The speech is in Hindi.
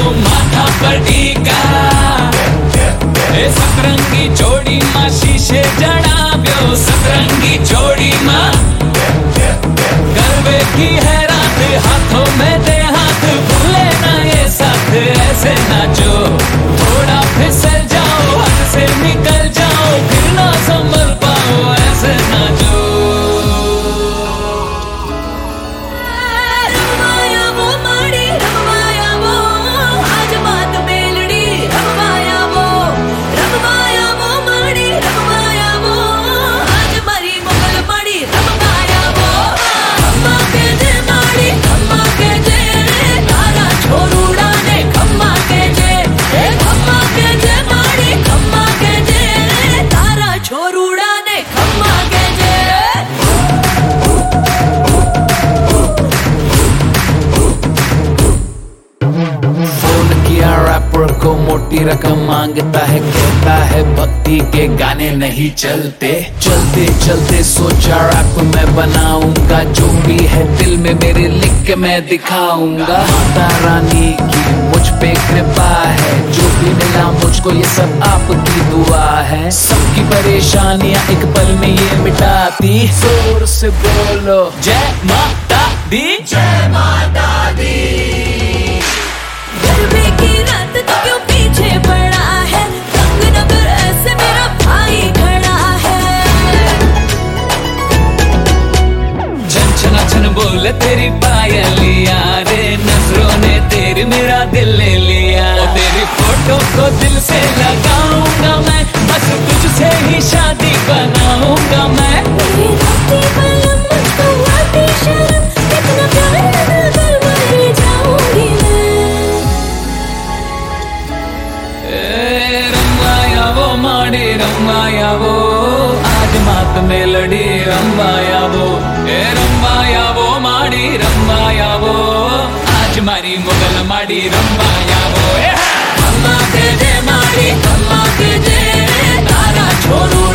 माथा पर टीका ए सतरंगी जोड़ी मां शीशे जड़ाव्यो सतरंगी जोड़ी मां गरबे की है रात हाथों में दे हाथ भूले ना ये साथ ऐसे नाचो थोड़ा फिसल जाओ हाथ से निकल जाओ फिर ना संभल पाओ ऐसे नाचो को मोटी रकम मांगता है कहता है भक्ति के गाने नहीं चलते चलते चलते सोचा रैप मैं बनाऊंगा जो भी है दिल में मेरे लिख के मैं दिखाऊंगा माता रानी की मुझ पे कृपा है जो भी मिला मुझको ये सब आपकी दुआ है सबकी परेशानियां एक पल में ये मिटाती जोर से बोलो जय माता दी जय माता दी। गरबे की रात तो क्यों पीछे पड़ा है रंग नगर ऐसे मेरा भाई खड़ा है छन छना छन बोले तेरी पायलिया रे नजरों ने तेरी मेरा दिल ले लिया तेरी फोटो को दिल से लगाऊंगा मैं बस तुझसे ही शादी बनाऊंगा मैं मुझको आती शर्म कितना प्यार कर मर जाऊंगी माड़ी रमाया वो आज मात में लड़ी रमाया वो ए रमाया वो माड़ी रमाया वो आज मारी मुगल माड़ी रमाया वो अम्मा के जे माड़ी अम्मा के जे तारा छोरू